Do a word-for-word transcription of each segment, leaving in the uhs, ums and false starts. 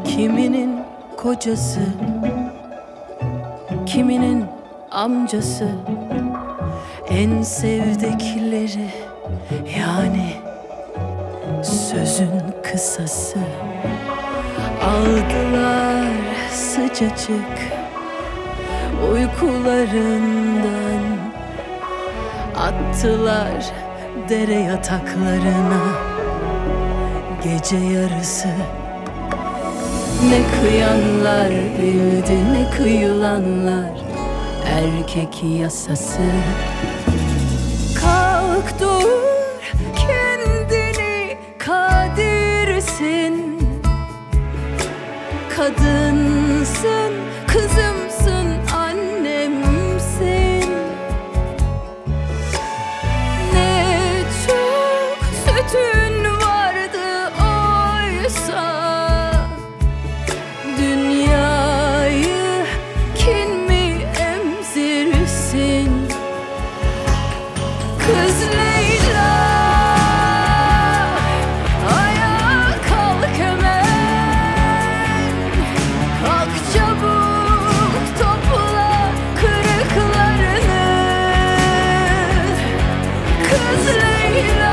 Kiminin kocası, kiminin amcası, en sevdikleri, yani sözün kısası. Aldılar sıcacık uykularından, attılar dere yataklarına gece yarısı. Ne kıyanlar bildi, ne kıyılanlar, erkek yasası. Kalk dur, kendini kadirsin. Kadınsın, kızımsın, annemsin. Ne çok sütün vardı oysa, dünyayı kin mi emzirsin? Kız Leyla, ayağa kalk hemen. Kalk çabuk, topla kırıklarını. Kız Leyla,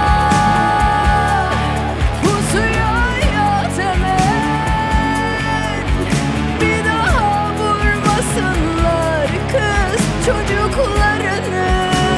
pusuya yat hemen. Bir daha vurmasınlar kız çocuklarını.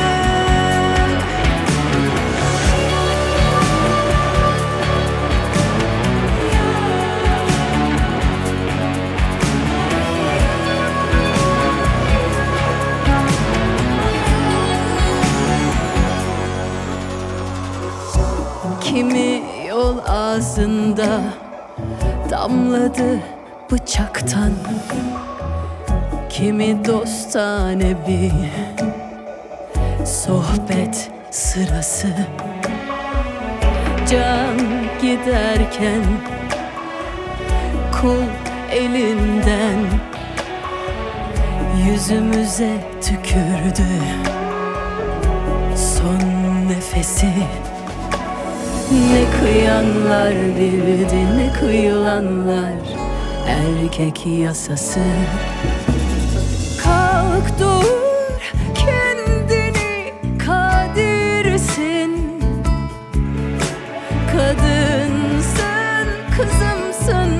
Kimi yol ağzında damladı bıçaktan, kimi dostane bir sohbet sırası. Can giderken kul elinden yüzümüze tükürdü son nefesi. Ne kıyanlar bildi, ne kıyılanlar, erkek yasası. Kalk dur, kendini kadirsin. Kadınsın, kızımsın,